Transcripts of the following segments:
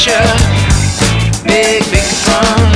pressure. Big, big fun.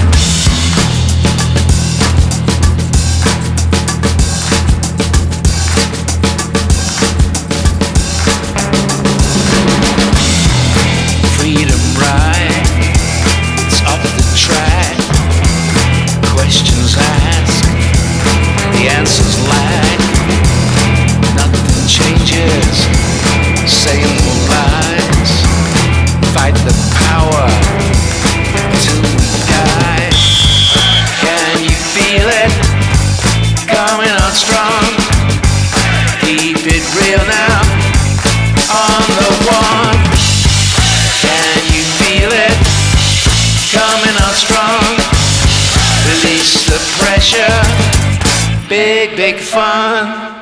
Freedom ride, it's up the track. Questions asked, the answers lack. Nothing changes, same old lies. Fight the power till we die. Can you feel it coming on strong? Keep it real now, on the one. Can you feel it coming on strong? Release the pressure, big, big fun.